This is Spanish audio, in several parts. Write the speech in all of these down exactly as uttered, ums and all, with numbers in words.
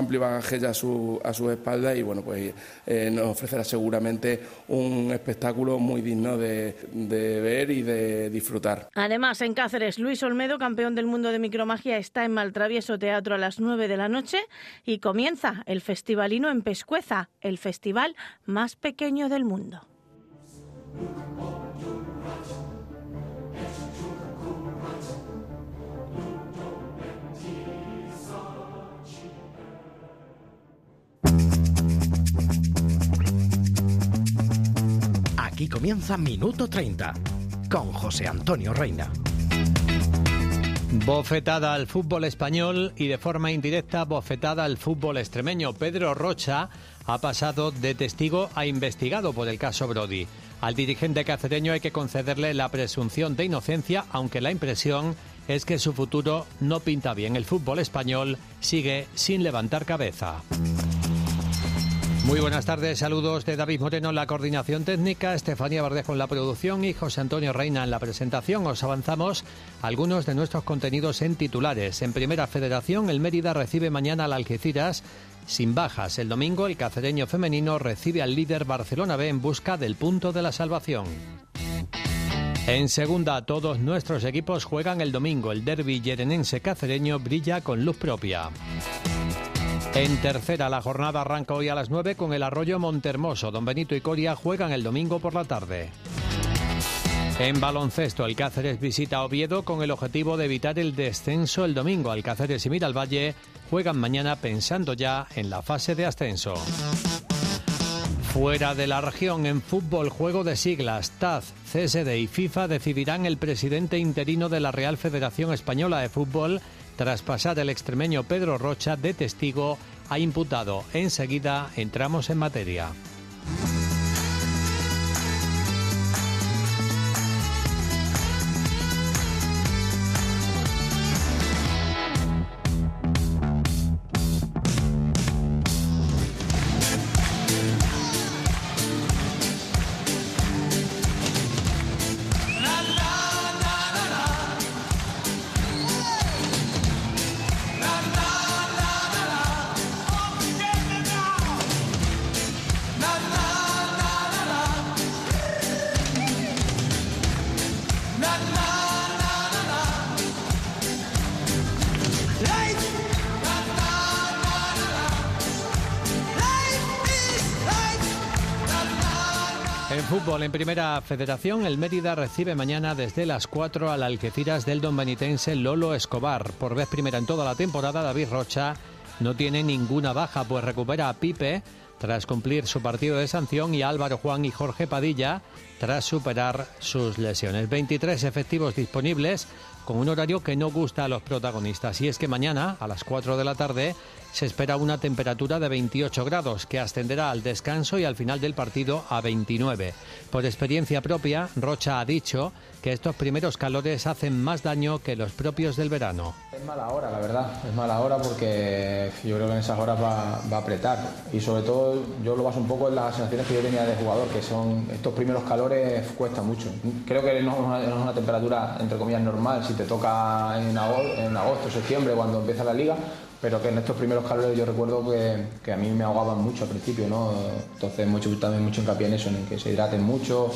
amplio bagaje ya a su, a su espalda y bueno, pues eh, nos ofrecerá seguramente un espectáculo muy digno de, de ver y de disfrutar. Además, en Cáceres, Luis Olmedo, campeón del mundo de micromagia, está en Maltravieso Teatro a las nueve de la noche y comienza el Festivalino en Pescueza, el festival más pequeño del mundo. Aquí comienza Minuto treinta, con José Antonio Reina. Bofetada al fútbol español y de forma indirecta bofetada al fútbol extremeño. Pedro Rocha ha pasado de testigo a investigado por el caso Brody. Al dirigente cacereño hay que concederle la presunción de inocencia, aunque la impresión es que su futuro no pinta bien. El fútbol español sigue sin levantar cabeza. Muy buenas tardes, saludos de David Moreno en la coordinación técnica, Estefanía Verdejo en la producción y José Antonio Reina en la presentación. Os avanzamos algunos de nuestros contenidos en titulares. En Primera Federación, el Mérida recibe mañana al Algeciras sin bajas. El domingo, el cacereño femenino recibe al líder Barcelona B en busca del punto de la salvación. En Segunda, todos nuestros equipos juegan el domingo. El derbi yerenense cacereño brilla con luz propia. En Tercera, la jornada arranca hoy a las nueve con el Arroyo Montermoso. Don Benito y Coria juegan el domingo por la tarde. En baloncesto, el Cáceres visita Oviedo con el objetivo de evitar el descenso el domingo. Alcáceres y Miralvalle juegan mañana pensando ya en la fase de ascenso. Fuera de la región, en fútbol, juego de siglas. T A Z, C S D y FIFA decidirán el presidente interino de la Real Federación Española de Fútbol tras pasar el extremeño Pedro Rocha de testigo a imputado. Enseguida entramos en materia. Fútbol en Primera Federación, el Mérida recibe mañana desde las cuatro al Algeciras del don benitense Lolo Escobar. Por vez primera en toda la temporada, David Rocha no tiene ninguna baja, pues recupera a Pipe tras cumplir su partido de sanción y a Álvaro Juan y Jorge Padilla tras superar sus lesiones. veintitrés efectivos disponibles con un horario que no gusta a los protagonistas. Y es que mañana, a las cuatro de la tarde, se espera una temperatura de veintiocho grados, que ascenderá al descanso y al final del partido a veintinueve. Por experiencia propia, Rocha ha dicho que estos primeros calores hacen más daño que los propios del verano. Es mala hora, la verdad, es mala hora porque yo creo que en esas horas va, va a apretar. Y sobre todo yo lo baso un poco en las sensaciones que yo tenía de jugador, que son estos primeros calores cuesta mucho. Creo que no es una, no es una temperatura, entre comillas, normal, si te toca en agosto, en agosto, septiembre, cuando empieza la liga, pero que en estos primeros calores yo recuerdo que, que a mí me ahogaban mucho al principio, ¿no? Entonces mucho, también mucho hincapié en eso, en que se hidraten mucho,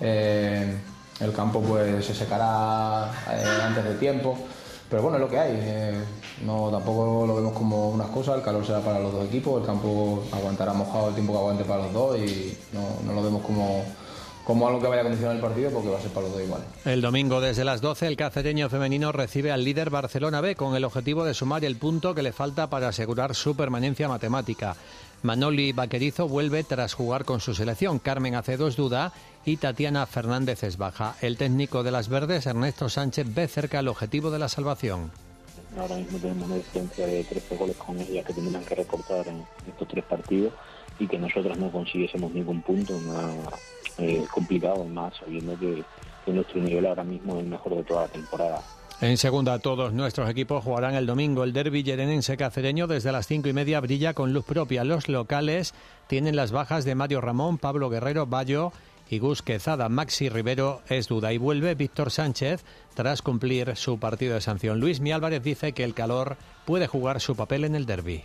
eh, el campo pues se secará eh, antes de tiempo, pero bueno, es lo que hay, eh, no, tampoco lo vemos como unas cosas, el calor será para los dos equipos, el campo aguantará mojado el tiempo que aguante para los dos y no, no lo vemos como... como algo que vaya a condicionar el partido, porque va a ser para los dos igual. El domingo desde las doce el cacereño femenino recibe al líder Barcelona B con el objetivo de sumar el punto que le falta para asegurar su permanencia matemática. Manoli Vaquerizo vuelve tras jugar con su selección, Carmen Acedo es duda y Tatiana Fernández es baja. El técnico de las verdes, Ernesto Sánchez, ve cerca el objetivo de la salvación. Ahora mismo tenemos una diferencia de trece goles con ellas que tendrán que recortar en estos tres partidos y que nosotras no consiguiésemos ningún punto, nada eh, complicado, más sabiendo que, que nuestro nivel ahora mismo es el mejor de toda la temporada. En Segunda, todos nuestros equipos jugarán el domingo. El derbi yerenense cacereño desde las cinco y media brilla con luz propia. Los locales tienen las bajas de Mario Ramón, Pablo Guerrero, Bayo y Gus Quezada. Maxi Rivero es duda y vuelve Víctor Sánchez tras cumplir su partido de sanción. Luis Mi Álvarez dice que el calor puede jugar su papel en el derbi.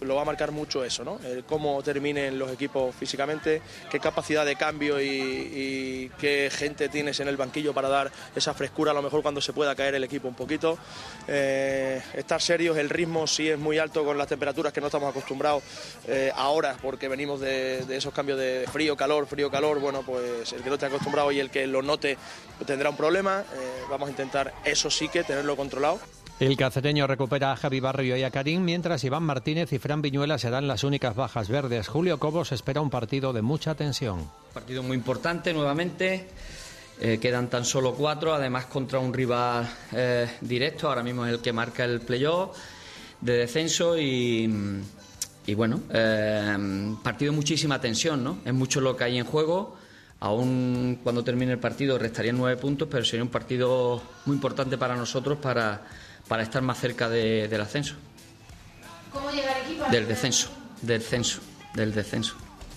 lo va a marcar mucho eso, ¿no? El cómo terminen los equipos físicamente, qué capacidad de cambio y, y qué gente tienes en el banquillo para dar esa frescura a lo mejor cuando se pueda caer el equipo un poquito. Eh, estar serios, el ritmo sí es muy alto con las temperaturas que no estamos acostumbrados eh, ahora, porque venimos de, de esos cambios de frío, calor, frío, calor. Bueno, pues el que no esté acostumbrado y el que lo note tendrá un problema. Eh, vamos a intentar, eso sí que, tenerlo controlado. El cacereño recupera a Javi Barrio y a Karim, mientras Iván Martínez y Fran Viñuela serán las únicas bajas verdes. Julio Cobos espera un partido de mucha tensión. Partido muy importante nuevamente, eh, quedan tan solo cuatro, además contra un rival eh, directo, ahora mismo es el que marca el playoff de descenso y, y bueno, eh, partido de muchísima tensión, ¿no? Es mucho lo que hay en juego. Aún cuando termine el partido restarían nueve puntos, pero sería un partido muy importante para nosotros para... para estar más cerca de, del ascenso. ¿Cómo llega el equipo? Del descenso, del descenso, del descenso.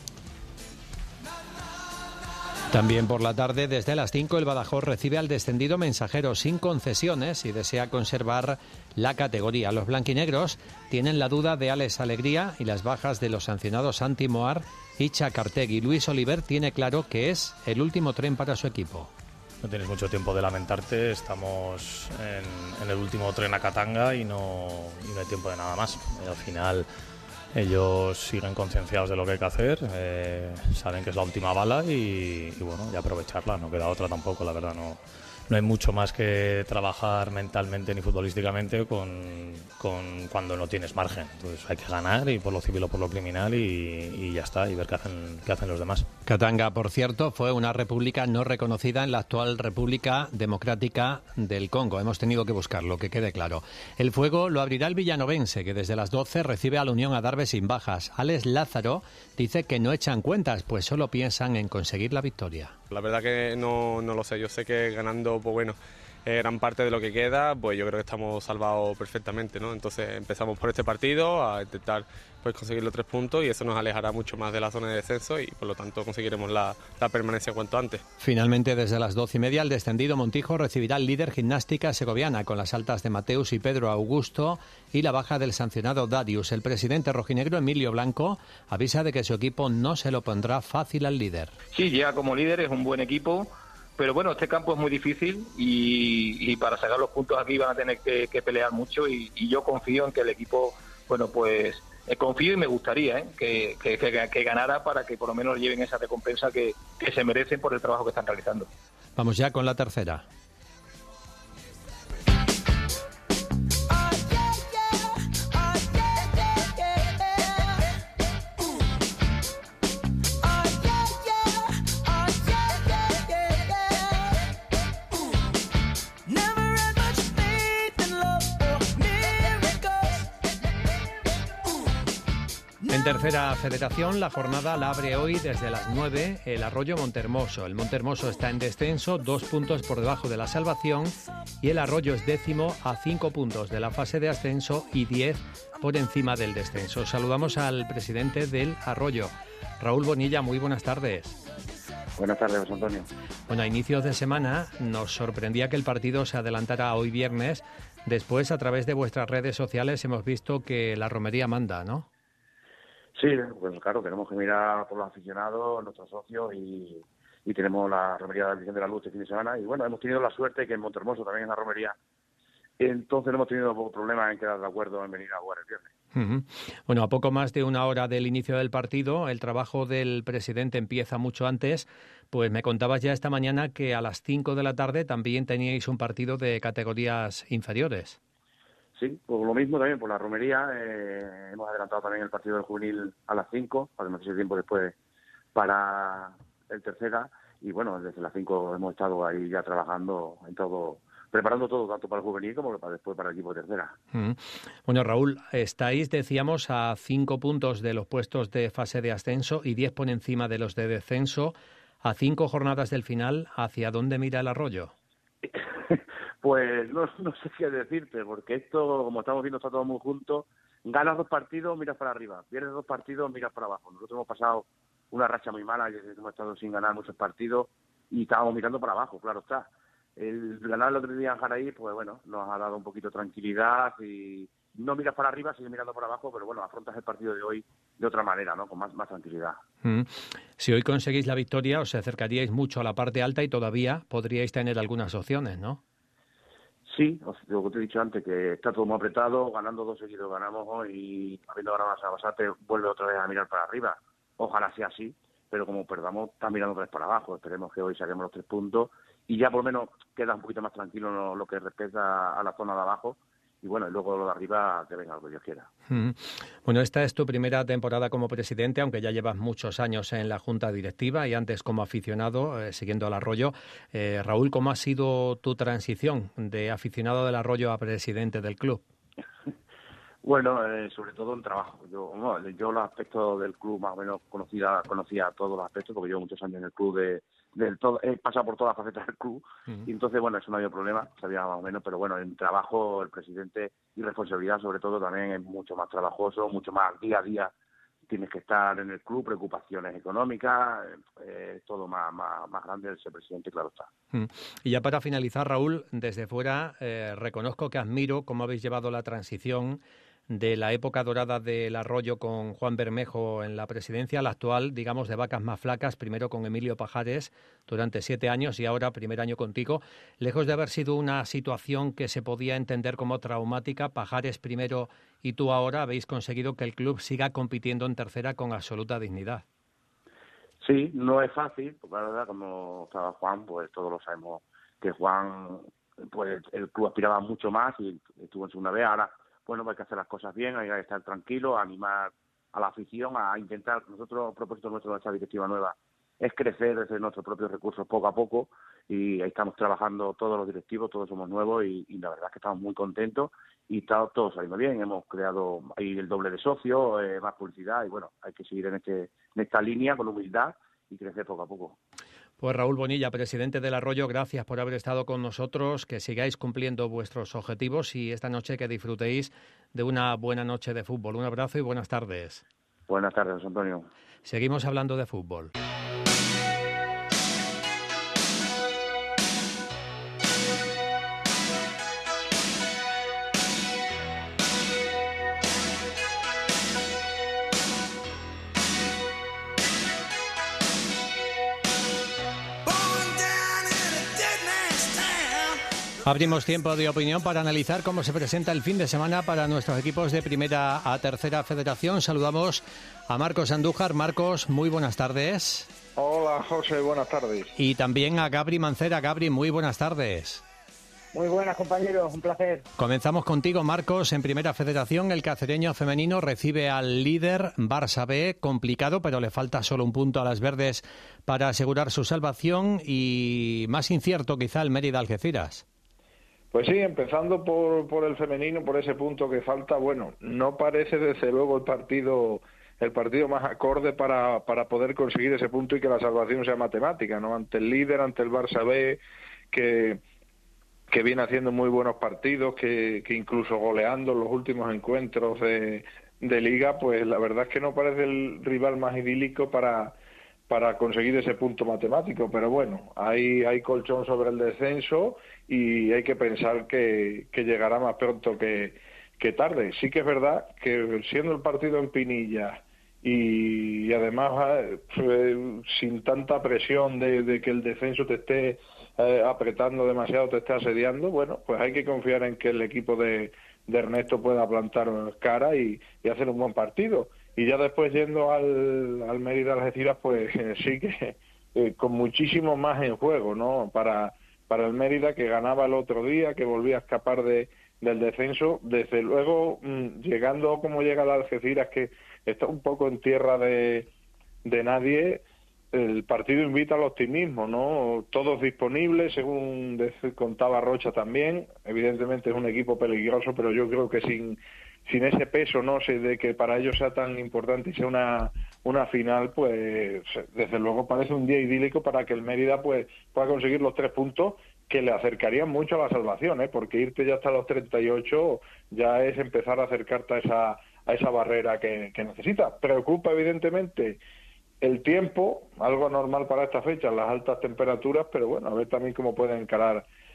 También por la tarde, desde las cinco, el Badajoz recibe al descendido Mensajero sin concesiones y desea conservar la categoría. Los blanquinegros tienen la duda de Alex Alegría y las bajas de los sancionados Santi Moar y Chacartegui. Luis Oliver tiene claro que es el último tren para su equipo. No tienes mucho tiempo de lamentarte, estamos en, en el último tren a Katanga y no, y no hay tiempo de nada más. Y al final ellos siguen concienciados de lo que hay que hacer, eh, saben que es la última bala y, y bueno, y aprovecharla, no queda otra tampoco, la verdad, no, no hay mucho más que trabajar mentalmente ni futbolísticamente con, con cuando no tienes margen. Entonces hay que ganar y por lo civil o por lo criminal y, y ya está, y ver qué hacen, qué hacen los demás. Katanga, por cierto, fue una república no reconocida en la actual República Democrática del Congo. Hemos tenido que buscarlo, que quede claro. El fuego lo abrirá el villanovense, que desde las doce recibe a la Unión Adarve sin bajas. Alex Lázaro dice que no echan cuentas, pues solo piensan en conseguir la victoria. La verdad que no, no lo sé, yo sé que ganando, pues bueno, eh, gran parte de lo que queda, pues yo creo que estamos salvados perfectamente, ¿no? Entonces empezamos por este partido a intentar pues conseguir los tres puntos y eso nos alejará mucho más de la zona de descenso y por lo tanto conseguiremos la, la permanencia cuanto antes. Finalmente, desde las doce y media, el descendido Montijo recibirá al líder Gimnástica Segoviana con las altas de Mateus y Pedro Augusto y la baja del sancionado Darius. El presidente rojinegro Emilio Blanco avisa de que su equipo no se lo pondrá fácil al líder. Sí, llega como líder, es un buen equipo, pero bueno, este campo es muy difícil y, y para sacar los puntos aquí van a tener que, que pelear mucho y, y yo confío en que el equipo, bueno, pues eh, confío y me gustaría ¿eh? que, que, que, que ganara para que por lo menos lleven esa recompensa que, que se merecen por el trabajo que están realizando. Vamos ya con la tercera. En tercera federación, la jornada la abre hoy desde las nueve el Arroyo Montermoso. El Montermoso está en descenso, dos puntos por debajo de la salvación, y el Arroyo es décimo a cinco puntos de la fase de ascenso y diez por encima del descenso. Saludamos al presidente del Arroyo, Raúl Bonilla. Muy buenas tardes. Buenas tardes, José Antonio. Bueno, a inicios de semana nos sorprendía que el partido se adelantara hoy viernes. Después, a través de vuestras redes sociales, hemos visto que la romería manda, ¿no? Sí, pues claro, tenemos que mirar por los aficionados, nuestros socios y, y tenemos la romería de la Virgen de la Luz este fin de semana y bueno, hemos tenido la suerte que en Montermoso también es una romería, entonces no hemos tenido problemas en quedar de acuerdo en venir a jugar el viernes. Uh-huh. Bueno, a poco más de una hora del inicio del partido, el trabajo del presidente empieza mucho antes, pues me contabas ya esta mañana que a las cinco de la tarde también teníais un partido de categorías inferiores. Sí, por lo mismo también, por la romería, eh, hemos adelantado también el partido del juvenil a las cinco, para no hacer tiempo después para el tercera, y bueno, desde las cinco hemos estado ahí ya trabajando en todo, preparando todo, tanto para el juvenil como para después para el equipo de tercera. Mm. Bueno, Raúl, estáis, decíamos, a cinco puntos de los puestos de fase de ascenso y diez por encima de los de descenso, a cinco jornadas del final. ¿Hacia dónde mira el Arroyo? Pues no, no sé qué decirte, porque esto, como estamos viendo, está todo muy junto. Ganas dos partidos, miras para arriba. Pierdes dos partidos, miras para abajo. Nosotros hemos pasado una racha muy mala, hemos estado sin ganar muchos partidos y estábamos mirando para abajo, claro está. El ganar el otro día en Jaraí, pues bueno, nos ha dado un poquito de tranquilidad y, no miras para arriba, sigues mirando para abajo, pero bueno, afrontas el partido de hoy de otra manera, ¿no? Con más, más tranquilidad. Mm. Si hoy conseguís la victoria, os acercaríais mucho a la parte alta y todavía podríais tener algunas opciones, ¿no? Sí, lo que te he dicho antes, que está todo muy apretado, ganando dos seguidos ganamos hoy y habiendo ganado a Basate vuelve otra vez a mirar para arriba. Ojalá sea así, pero como perdamos, está mirando otra vez para abajo. Esperemos que hoy saquemos los tres puntos y ya por lo menos queda un poquito más tranquilo lo, lo que respecta a la zona de abajo. Y bueno, y luego lo de arriba, que venga lo que Dios quiera. Mm. Bueno, esta es tu primera temporada como presidente, aunque ya llevas muchos años en la Junta Directiva y antes como aficionado, eh, siguiendo al Arroyo. Eh, Raúl, ¿cómo ha sido tu transición de aficionado del Arroyo a presidente del club? Bueno, eh, sobre todo en trabajo. Yo, no, yo los aspectos del club más o menos conocía, conocía todos los aspectos, porque llevo muchos años en el club, de, del todo, he pasado por todas las facetas del club, uh-huh. Y entonces, bueno, eso no había problema, sabía más o menos, pero bueno, en trabajo, el presidente y responsabilidad sobre todo también es mucho más trabajoso, mucho más día a día. Tienes que estar en el club, preocupaciones económicas, eh, todo más, más, más grande el ser presidente, claro está. Mm. Y ya para finalizar, Raúl, desde fuera eh, reconozco que admiro cómo habéis llevado la transición de la época dorada del Arroyo con Juan Bermejo en la presidencia a la actual, digamos, de vacas más flacas, primero con Emilio Pajares durante siete años y ahora primer año contigo. Lejos de haber sido una situación que se podía entender como traumática, Pajares primero y tú ahora habéis conseguido que el club siga compitiendo en tercera con absoluta dignidad. Sí, no es fácil, porque la verdad, como estaba Juan, pues todos lo sabemos que Juan, pues el club aspiraba mucho más y estuvo en segunda vez. Ahora, bueno, hay que hacer las cosas bien, hay que estar tranquilo, animar a la afición, a intentar, nosotros, el propósito nuestro de esta directiva nueva es crecer desde nuestros propios recursos poco a poco y ahí estamos trabajando todos los directivos, todos somos nuevos y, y la verdad es que estamos muy contentos y está todo saliendo bien. Hemos creado ahí el doble de socios, eh, más publicidad y bueno, hay que seguir en, este, en esta línea con humildad y crecer poco a poco. Pues Raúl Bonilla, presidente del Arroyo, gracias por haber estado con nosotros, que sigáis cumpliendo vuestros objetivos y esta noche que disfrutéis de una buena noche de fútbol. Un abrazo y buenas tardes. Buenas tardes, José Antonio. Seguimos hablando de fútbol. Abrimos tiempo de opinión para analizar cómo se presenta el fin de semana para nuestros equipos de primera a tercera federación. Saludamos a Marcos Andújar. Marcos, muy buenas tardes. Hola, José, buenas tardes. Y también a Gabri Mancera. Gabri, muy buenas tardes. Muy buenas, compañeros, un placer. Comenzamos contigo, Marcos. En primera federación, el cacereño femenino recibe al líder Barça B, complicado, pero le falta solo un punto a las verdes para asegurar su salvación y más incierto quizá el Mérida Algeciras. Pues sí, empezando por, por el femenino, por ese punto que falta, bueno, no parece desde luego el partido el partido más acorde para, para poder conseguir ese punto y que la salvación sea matemática, ¿no? Ante el líder, ante el Barça B, que, que viene haciendo muy buenos partidos, que, que incluso goleando los últimos encuentros de, de Liga, pues la verdad es que no parece el rival más idílico para... para conseguir ese punto matemático, pero bueno, hay, hay colchón sobre el descenso y hay que pensar que, que llegará más pronto que, que tarde. Sí que es verdad que siendo el partido en Pinilla y, y además eh, sin tanta presión de, de que el descenso te esté eh, apretando demasiado, te esté asediando, bueno, pues hay que confiar en que el equipo de, de Ernesto pueda plantar cara y, y hacer un buen partido. Y ya después yendo al, al Mérida Algeciras, pues eh, sí que eh, con muchísimo más en juego, ¿no? Para, para el Mérida, que ganaba el otro día, que volvía a escapar de, del descenso. Desde luego, mmm, llegando como llega el Algeciras, que está un poco en tierra de, de nadie, el partido invita al optimismo, ¿no? Todos disponibles, según contaba Rocha también. Evidentemente es un equipo peligroso, pero yo creo que sin... sin ese peso, no sé, de que para ellos sea tan importante y sea una una final, pues desde luego parece un día idílico para que el Mérida pues pueda conseguir los tres puntos que le acercarían mucho a la salvación, ¿eh? Porque irte ya hasta los treinta y ocho ya es empezar a acercarte a esa a esa barrera que, que necesita. Preocupa evidentemente el tiempo, algo normal para esta fecha, las altas temperaturas, pero bueno, a ver también cómo puede encarar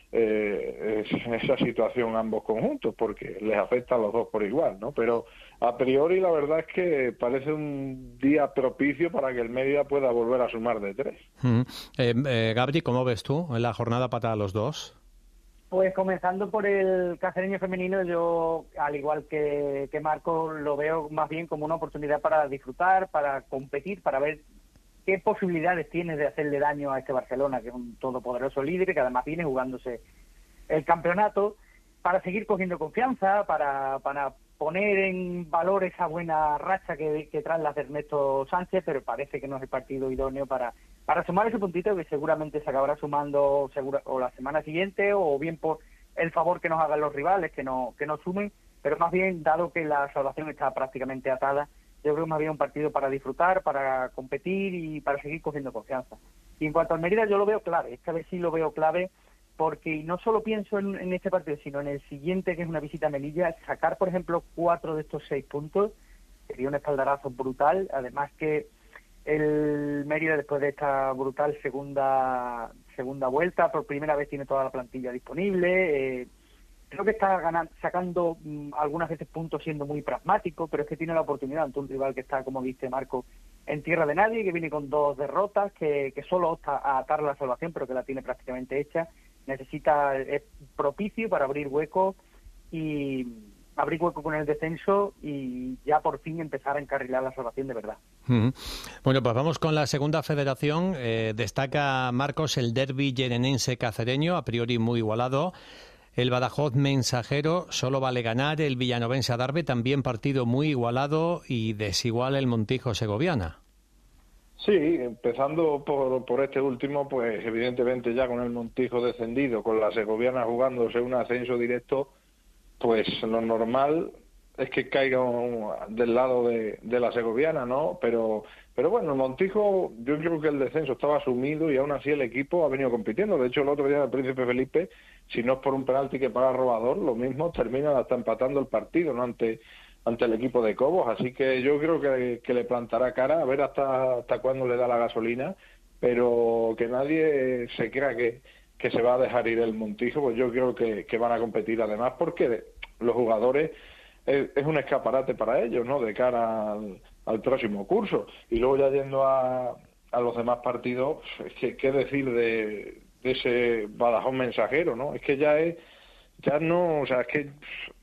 eh, esa situación a ambos conjuntos, porque les afecta a los dos por igual, ¿no? Pero a priori la verdad es que parece un día propicio para que el Mérida pueda volver a sumar de tres. Mm. Eh, eh, Gabri, ¿cómo ves tú en la jornada para los dos? Pues comenzando por el cacereño femenino, yo, al igual que, que Marco, lo veo más bien como una oportunidad para disfrutar, para competir, para ver qué posibilidades tiene de hacerle daño a este Barcelona, que es un todopoderoso líder, que además viene jugándose el campeonato, para seguir cogiendo confianza, para, para poner en valor esa buena racha que, que trae las de Ernesto Sánchez, pero parece que no es el partido idóneo para, para sumar ese puntito que seguramente se acabará sumando segura, o la semana siguiente, o bien por el favor que nos hagan los rivales, que no, que no sumen, pero más bien, dado que la salvación está prácticamente atada, yo creo que más bien un partido para disfrutar, para competir y para seguir cogiendo confianza. Y en cuanto al Mérida, yo lo veo clave, esta vez sí lo veo clave, porque no solo pienso en, en este partido, sino en el siguiente, que es una visita a Melilla. Sacar, por ejemplo, cuatro de estos seis puntos sería un espaldarazo brutal, además que el Mérida, después de esta brutal segunda segunda vuelta, por primera vez tiene toda la plantilla disponible. Eh, creo que está ganando, sacando mm, algunas veces puntos siendo muy pragmático, pero es que tiene la oportunidad ante un rival que está, como dice Marco, en tierra de nadie, que viene con dos derrotas, que, que solo opta a atar la salvación, pero que la tiene prácticamente hecha. Necesita, es propicio para abrir hueco y abrir hueco con el descenso y ya por fin empezar a encarrilar la salvación de verdad. Uh-huh. Bueno, pues vamos con la segunda federación. Eh, destaca Marcos el derbi llenenense cacereño, a priori muy igualado. El Badajoz Mensajero solo vale ganar, el Villanovense Adarve también partido muy igualado y desigual el Montijo Segoviana. Sí, empezando por, por este último, pues evidentemente ya con el Montijo descendido, con la Segoviana jugándose un ascenso directo, pues lo normal es que caiga del lado de, de la Segoviana, ¿no? Pero pero bueno, el Montijo, yo creo que el descenso estaba asumido y aún así el equipo ha venido compitiendo. De hecho, el otro día el Príncipe Felipe, si no es por un penalti que para Robador, lo mismo, termina hasta empatando el partido, ¿no? Ante ante el equipo de Cobos, así que yo creo que, que le plantará cara, a ver hasta hasta cuándo le da la gasolina, pero que nadie se crea que, que se va a dejar ir el Montijo, pues yo creo que, que van a competir además, porque los jugadores es, es un escaparate para ellos, ¿no?, de cara al, al próximo curso. Y luego ya yendo a, a los demás partidos, es que qué decir de, de ese Badajoz Mensajero, ¿no? Es que ya es, ya no, o sea, es que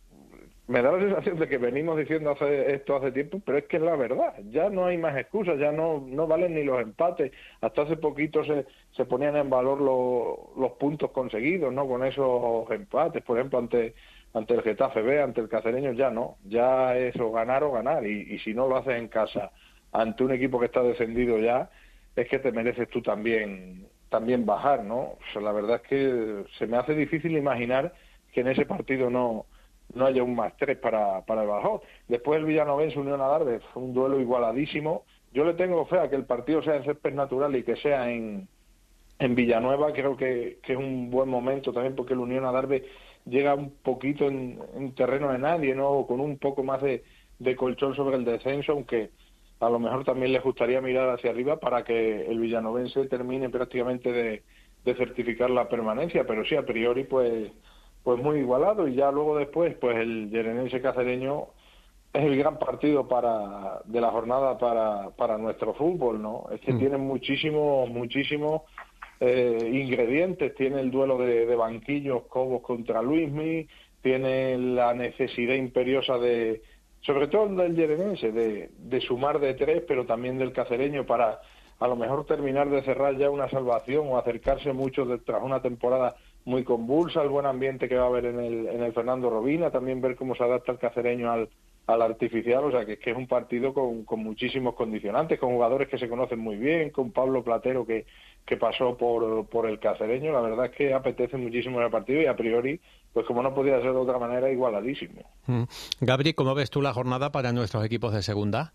me da la sensación de que venimos diciendo hace esto hace tiempo, pero es que es la verdad. Ya no hay más excusas, ya no no valen ni los empates. Hasta hace poquito se, se ponían en valor lo, los puntos conseguidos, ¿no?, con esos empates. Por ejemplo, ante ante el Getafe B, ante el Cacereño, ya no. Ya es o ganar o ganar. Y, y si no lo haces en casa, ante un equipo que está descendido ya, es que te mereces tú también también bajar, ¿no? O sea, la verdad es que se me hace difícil imaginar que en ese partido no no haya un más tres para, para el Badajoz. Después el Villanovense Unión Adarve, fue un duelo igualadísimo. Yo le tengo fe a que el partido sea en césped natural y que sea en, en Villanueva. Creo que, que es un buen momento también, porque el Unión Adarve llega un poquito en, en terreno de nadie, ¿no?, con un poco más de, de colchón sobre el descenso, aunque a lo mejor también les gustaría mirar hacia arriba para que el Villanovense termine prácticamente de, de certificar la permanencia, pero sí, a priori, pues pues muy igualado. Y ya luego después, pues el Llenenense Cacereño es el gran partido para de la jornada para, para nuestro fútbol, ¿no? Es que mm. tiene muchísimos, muchísimos eh, ingredientes. Tiene el duelo de, de banquillos, Cobos contra Luismi, tiene la necesidad imperiosa de, sobre todo del Llenenense, de, de sumar de tres, pero también del Cacereño, para a lo mejor terminar de cerrar ya una salvación o acercarse mucho de, tras una temporada muy convulsa, el buen ambiente que va a haber en el, en el Fernando Robina, también ver cómo se adapta el Cacereño al, al artificial, o sea que, que es un partido con, con muchísimos condicionantes, con jugadores que se conocen muy bien, con Pablo Platero que, que pasó por, por el Cacereño. La verdad es que apetece muchísimo el partido y a priori, pues como no podía ser de otra manera, igualadísimo. Mm. Gabri, ¿cómo ves tú la jornada para nuestros equipos de segunda?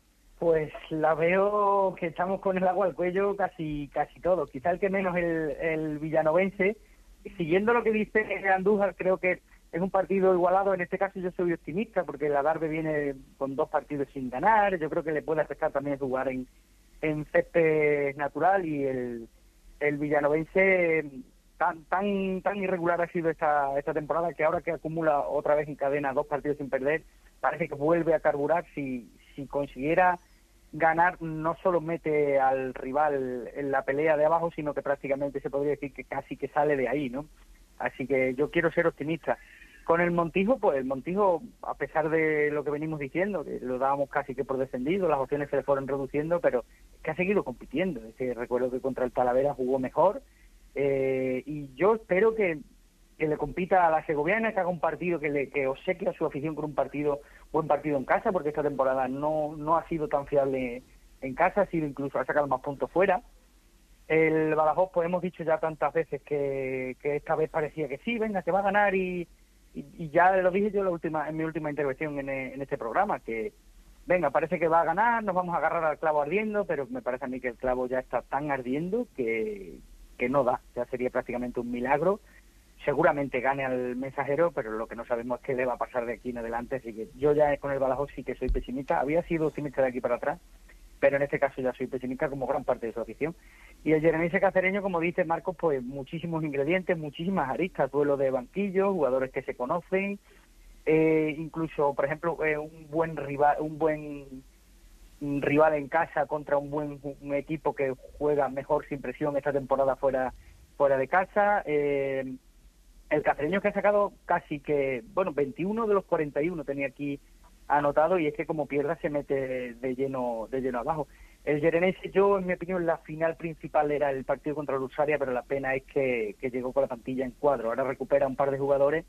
Pues la veo que estamos con el agua al cuello casi casi todos, quizá el que menos el, el Villanovense. Siguiendo lo que dice Andújar, creo que es un partido igualado. En este caso yo soy optimista porque el Adarve viene con dos partidos sin ganar. Yo creo que le puede afectar también jugar en, en césped natural, y el, el Villanovense tan tan tan irregular ha sido esta esta temporada que ahora que acumula otra vez en cadena dos partidos sin perder, parece que vuelve a carburar. Si, si consiguiera ganar, no solo mete al rival en la pelea de abajo, sino que prácticamente se podría decir que casi que sale de ahí, ¿no? Así que yo quiero ser optimista. Con el Montijo, pues el Montijo, a pesar de lo que venimos diciendo, que lo dábamos casi que por descendido, las opciones se le fueron reduciendo, pero es que ha seguido compitiendo. Es que recuerdo que contra el Talavera jugó mejor, eh, y yo espero que, que le compita a la segoviana, que haga un partido, que le que obsequie a su afición con un partido, buen partido en casa, porque esta temporada no, no ha sido tan fiable en casa, ha sido incluso, ha sacado más puntos fuera. El Badajoz, pues hemos dicho ya tantas veces que, que esta vez parecía que sí, venga, que va a ganar, y, y, y ya lo dije yo en, la última, en mi última intervención en, en este programa, que venga, parece que va a ganar, nos vamos a agarrar al clavo ardiendo, pero me parece a mí que el clavo ya está tan ardiendo que, que no da, ya sería prácticamente un milagro. Seguramente gane al Mensajero, pero lo que no sabemos es qué le va a pasar de aquí en adelante, así que yo ya con el Badajoz sí que soy pesimista. Había sido optimista de aquí para atrás, pero en este caso ya soy pesimista como gran parte de su afición. Y el Llerenense Cacereño, como dice Marcos, pues muchísimos ingredientes, muchísimas aristas, duelo de banquillo, jugadores que se conocen, eh, incluso, por ejemplo, eh, un buen rival, un buen rival en casa contra un buen un equipo que juega mejor sin presión esta temporada fuera fuera de casa. Eh, el Cacereño, que ha sacado casi que, bueno, veintiuno de los cuarenta y uno tenía aquí anotado, y es que como pierda se mete de lleno de lleno abajo. El Llerenense, yo en mi opinión la final principal era el partido contra el Ursaria, pero la pena es que, que llegó con la plantilla en cuadro. Ahora recupera un par de jugadores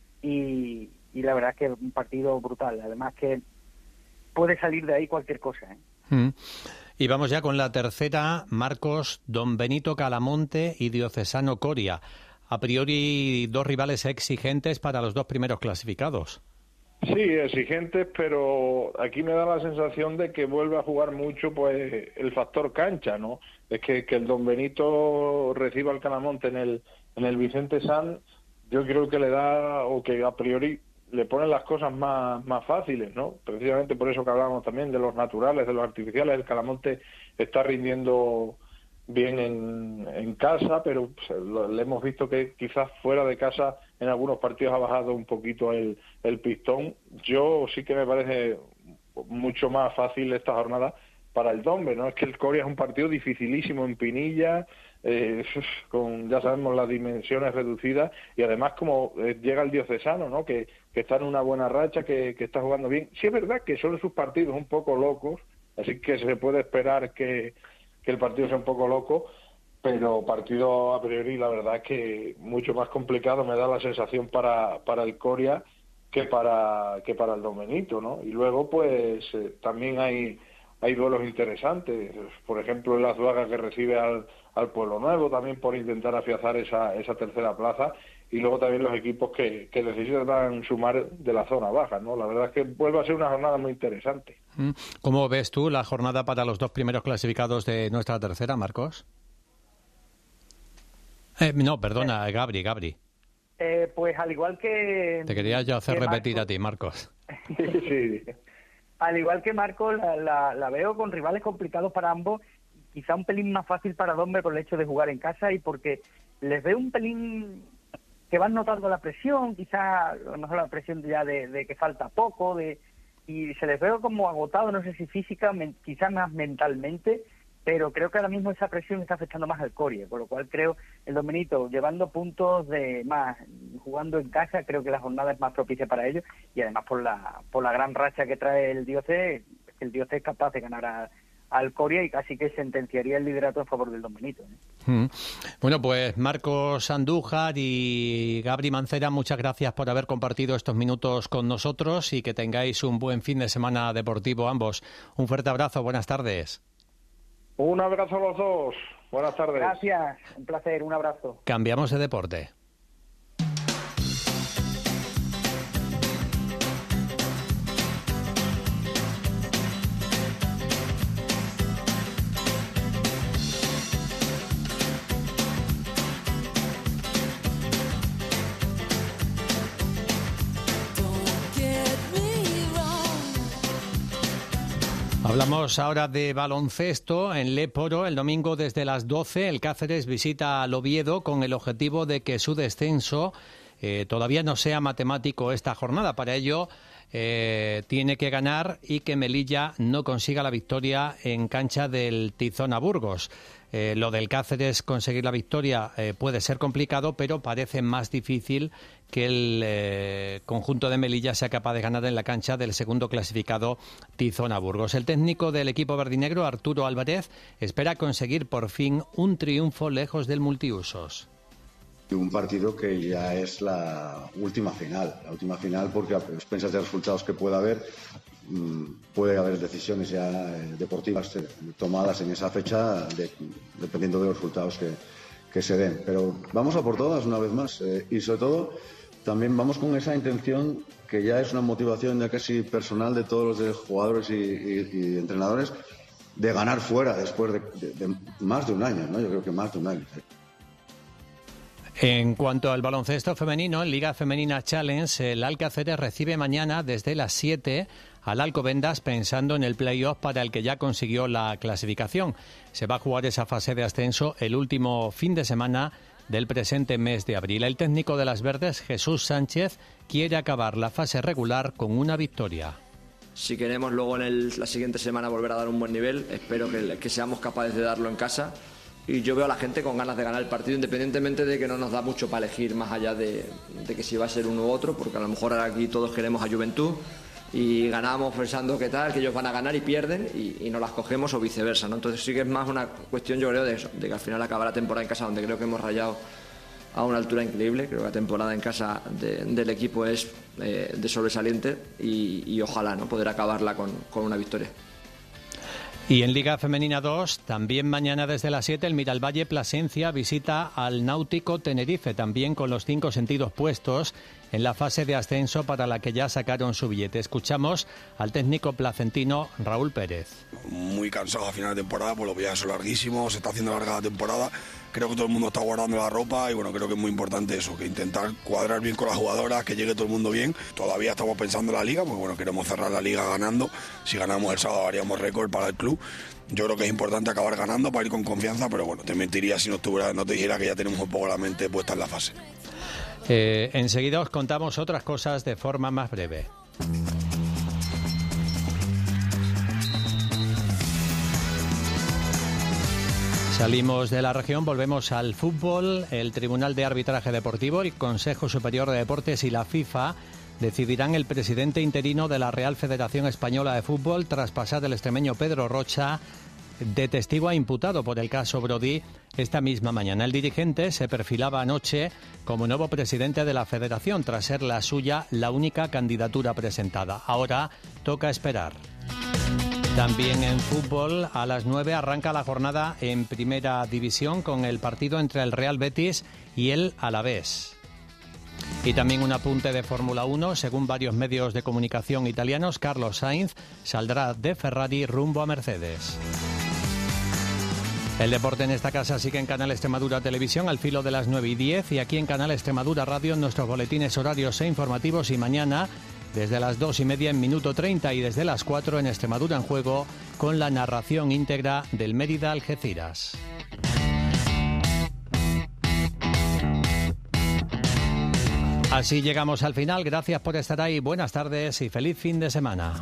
y, y la verdad es que es un partido brutal. Además que puede salir de ahí cualquier cosa, ¿eh? Mm. Y vamos ya con la tercera, Marcos, Don Benito Calamonte y Diocesano Coria. A priori dos rivales exigentes para los dos primeros clasificados. Sí, exigentes, pero aquí me da la sensación de que vuelve a jugar mucho pues el factor cancha, ¿no? Es que, que el Don Benito reciba al Calamonte en el en el Vicente Sanz, yo creo que le da, o que a priori le ponen las cosas más, más fáciles, ¿no? Precisamente por eso que hablábamos también de los naturales, de los artificiales. El Calamonte está rindiendo bien en, en casa, pero pues, lo, le hemos visto que quizás fuera de casa en algunos partidos ha bajado un poquito el, el pistón. Yo sí que me parece mucho más fácil esta jornada para el Dombe, ¿no? Es que el Coria es un partido dificilísimo en Pinilla, eh, con, ya sabemos, las dimensiones reducidas, y además como eh, llega el Diocesano, ¿no? Que, que está en una buena racha, que, que está jugando bien. Sí es verdad que son sus partidos un poco locos, así que se puede esperar que que el partido sea un poco loco, pero partido a priori la verdad es que mucho más complicado, me da la sensación para para el Coria que para que para el Don Benito, ¿no? Y luego pues eh, también hay hay duelos interesantes, por ejemplo el Azuaga, que recibe al, al Pueblo Nuevo también por intentar afianzar esa esa tercera plaza, y luego también los equipos que, que necesitan sumar de la zona baja, ¿no? La verdad es que vuelve a ser una jornada muy interesante. ¿Cómo ves tú la jornada para los dos primeros clasificados de nuestra tercera, Marcos? Eh, no, perdona, Gabri, Gabri. Eh, pues al igual que... Te quería yo hacer repetir Marcos, a ti, Marcos. Sí. Al igual que Marcos, la, la, la veo con rivales complicados para ambos, quizá un pelín más fácil para Dombe por el hecho de jugar en casa, y porque les veo un pelín que van notando la presión, quizá a lo mejor la presión ya de, de que falta poco, de y se les veo como agotados, no sé si física, men, quizá más mentalmente, pero creo que ahora mismo esa presión está afectando más al Coria, por lo cual creo el Don Benito llevando puntos de más, jugando en casa, creo que la jornada es más propicia para ellos, y además por la por la gran racha que trae el Diocés, el Diocés es capaz de ganar a, al Coria y casi que sentenciaría el liderato en favor del Don Benito, ¿eh? Mm. Bueno, pues Marcos Andújar y Gabri Mancera, muchas gracias por haber compartido estos minutos con nosotros, y que tengáis un buen fin de semana deportivo ambos. Un fuerte abrazo, buenas tardes. Un abrazo a los dos. Buenas tardes. Gracias, un placer, un abrazo. Cambiamos de deporte. Hablamos ahora de baloncesto en Léporo. El domingo desde las doce el Cáceres visita al Oviedo con el objetivo de que su descenso eh, todavía no sea matemático esta jornada. Para ello eh, tiene que ganar y que Melilla no consiga la victoria en cancha del Tizona Burgos. Eh, lo del Cáceres conseguir la victoria eh, puede ser complicado, pero parece más difícil que el eh, conjunto de Melilla sea capaz de ganar en la cancha del segundo clasificado Tizona Burgos. El técnico del equipo verdinegro, Arturo Álvarez, espera conseguir por fin un triunfo lejos del multiusos. Un partido que ya es la última final, la última final porque a expensas de resultados que pueda haber, puede haber decisiones ya deportivas tomadas en esa fecha de, dependiendo de los resultados que, que se den. Pero vamos a por todas una vez más eh, y sobre todo también vamos con esa intención que ya es una motivación ya casi personal de todos los jugadores y, y, y entrenadores de ganar fuera después de, de, de más de un año, ¿no? Yo creo que más de un año. ¿Sí? En cuanto al baloncesto femenino, en Liga Femenina Challenge, el Alcáceres recibe mañana desde las siete al Alcobendas pensando en el play-off para el que ya consiguió la clasificación. Se va a jugar esa fase de ascenso el último fin de semana del presente mes de abril. El técnico de las Verdes, Jesús Sánchez, quiere acabar la fase regular con una victoria. Si queremos luego en el, la siguiente semana volver a dar un buen nivel, espero que, que seamos capaces de darlo en casa. Y yo veo a la gente con ganas de ganar el partido, independientemente de que no nos da mucho para elegir más allá de, de que si va a ser uno u otro, porque a lo mejor aquí todos queremos a Juventud y ganamos pensando que tal, que ellos van a ganar y pierden y, y nos las cogemos o viceversa, ¿no? Entonces sí que es más una cuestión, yo creo, de eso, de que al final acaba la temporada en casa, donde creo que hemos rayado a una altura increíble. Creo que la temporada en casa de, del equipo es eh, de sobresaliente y, y ojalá, ¿no?, poder acabarla con, con una victoria. Y en Liga Femenina dos, también mañana desde las siete, el Miralvalle Plasencia visita al Náutico Tenerife, también con los cinco sentidos puestos en la fase de ascenso para la que ya sacaron su billete. Escuchamos al técnico placentino Raúl Pérez. Muy cansado a final de temporada, pues los viajes son larguísimos, se está haciendo larga la temporada. Creo que todo el mundo está guardando la ropa y bueno, creo que es muy importante eso, que intentar cuadrar bien con las jugadoras, que llegue todo el mundo bien. Todavía estamos pensando en la liga, porque bueno, queremos cerrar la liga ganando. Si ganamos el sábado haríamos récord para el club. Yo creo que es importante acabar ganando para ir con confianza, pero bueno, te mentiría si no, estuviera, no te dijera que ya tenemos un poco la mente puesta en la fase. Eh, enseguida os contamos otras cosas de forma más breve. Salimos de la región, volvemos al fútbol. El Tribunal de Arbitraje Deportivo, el Consejo Superior de Deportes y la FIFA decidirán el presidente interino de la Real Federación Española de Fútbol tras pasar el extremeño Pedro Rocha de testigo a imputado por el caso Brody esta misma mañana. El dirigente se perfilaba anoche como nuevo presidente de la federación tras ser la suya la única candidatura presentada. Ahora toca esperar. También en fútbol, a las nueve arranca la jornada en Primera División con el partido entre el Real Betis y el Alavés. Y también un apunte de Fórmula uno. Según varios medios de comunicación italianos, Carlos Sainz saldrá de Ferrari rumbo a Mercedes. El deporte en esta casa sigue en Canal Extremadura Televisión al filo de las nueve y diez y aquí en Canal Extremadura Radio en nuestros boletines horarios e informativos, y mañana desde las dos y media en Minuto treinta y desde las cuatro en Extremadura en Juego con la narración íntegra del Mérida Algeciras. Así llegamos al final. Gracias por estar ahí. Buenas tardes y feliz fin de semana.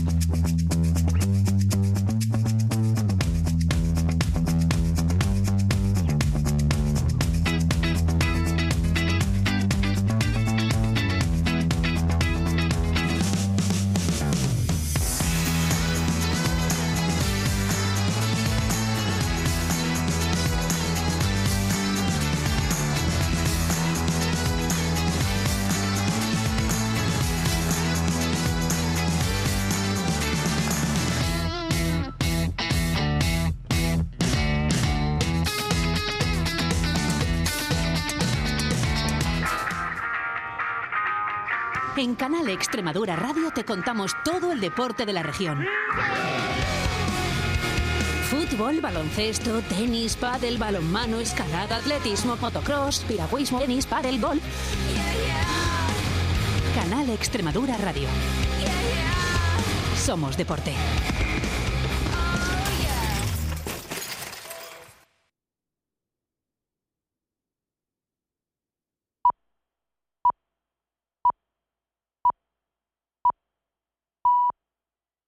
En Canal Extremadura Radio te contamos todo el deporte de la región. Fútbol, baloncesto, tenis, pádel, balonmano, escalada, atletismo, motocross, piragüismo, tenis, pádel, golf. Canal Extremadura Radio. Somos deporte.